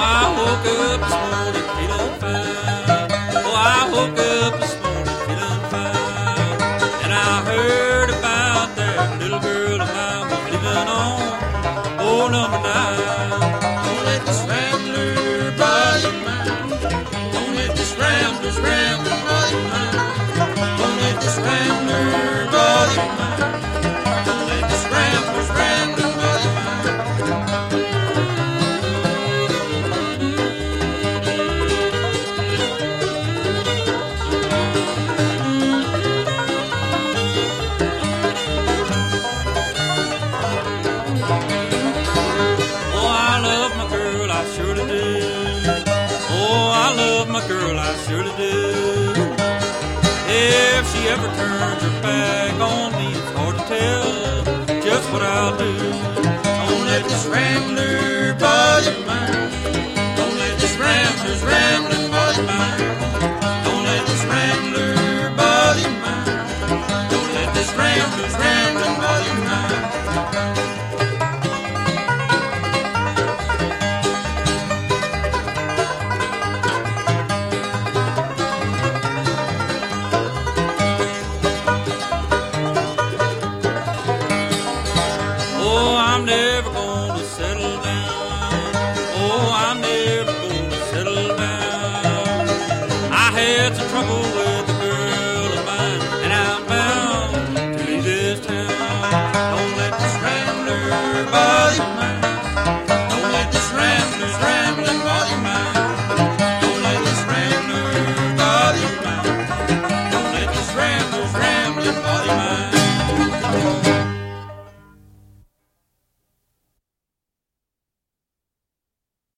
I woke up this morning feeling fine. Oh, I woke up this morning feeling fine. And I heard about that little girl of mine was living on oh, number 9. Don't let this rambler bother your mind. Don't let this rambler bother your mind. Don't let this rambler bother your mind. Don't let this rambler bother your mind. I surely do. Oh, I love my girl, I surely do. If she ever turns her back on me, it's hard to tell just what I'll do. Don't let this rambler bother your mind. Don't let this rambling bother your mind. Don't let this rambler bother your mind. Don't let this rambling bother your mind. Oh, I'm never gonna settle down. Oh, I'm never gonna settle down. I had some trouble with a girl of mine, and I'm bound to leave this town. Don't let this rambler bother you.